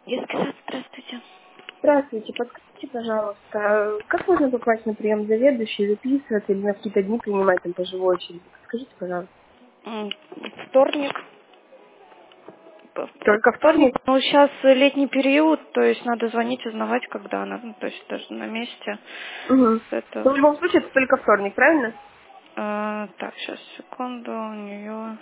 Детский сад, здравствуйте. Здравствуйте, подскажите, пожалуйста, как можно попасть на прием заведующей, записываться или на какие-то дни принимать там по живой очереди? Скажите, пожалуйста. М, Вторник. Только Вторник, вторник? ну сейчас летний период, то есть надо звонить, узнавать, когда она, ну, то есть даже на месте. Угу. Это, Но в любом случае это только вторник, правильно? так, сейчас, секунду, у нее...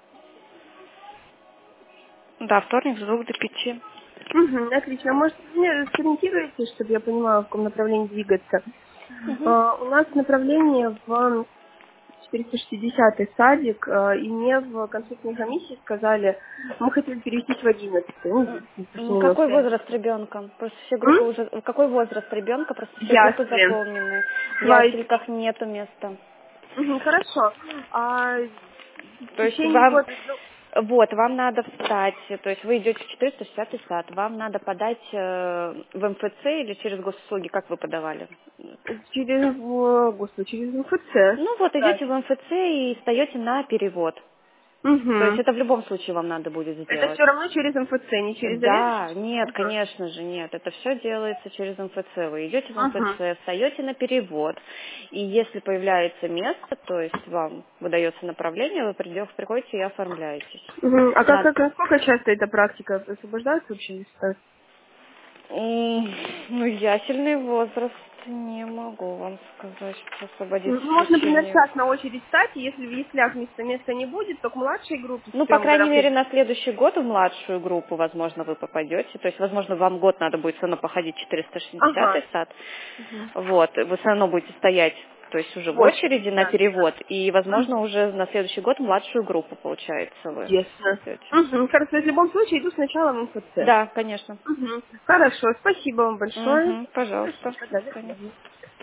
Да, вторник с 2 до 5. Угу, отлично. Может, вы меня сориентируете, чтобы я понимала, в каком направлении двигаться? Угу. У нас направление в 460-й садик, и мне в конфликтной комиссии сказали, мы хотели перевестись в 11-й. Ну, плюс-минус. Какой возраст ребенка? Просто все группы М? уже... Какой возраст ребенка? Просто В все группы ясли. заполнены. В Хватит. ясельках нету места. Мгм, хорошо. А в То есть течение вам, года, ну, вот, вам надо встать, то есть вы идете в 460 сад, вам надо подать в МФЦ или через госуслуги, как вы подавали? через, господи, через МФЦ. Ну вот, Да. идете в МФЦ и встаете на перевод. То есть Угу. это в любом случае вам надо будет Это сделать. все равно через МФЦ, не через заведующий? Да, нет, Угу. конечно же, нет. Это все делается через МФЦ. Вы идете в Угу. МФЦ, встаете на перевод, и если появляется место, то есть вам выдается направление, вы приходите и оформляетесь. Угу. А Надо. насколько часто эта практика освобождается вообще места? Ну, ясельный возраст не могу вам сказать, что освободиться Ну, в можно, например, течение. сейчас на очередь стать, и если в яслях места не будет, то к младшей группе с Ну, по 3 крайней мере, годам. на следующий год в младшую группу, возможно, вы попадете. То есть, возможно, вам год надо будет все равно походить в 460 Ага. сад. Угу. Вот, вы все равно будете стоять, то есть уже В в очереди очереди, на да. перевод. И, возможно, Угу. уже на следующий год в младшую группу, получается, вы Ясно. идете. Угу. Хорошо, в любом случае иду сначала в МФЦ. Да, конечно. Мгм. Хорошо, спасибо вам большое. Угу, пожалуйста. Спасибо, До да, до свидания. свидания.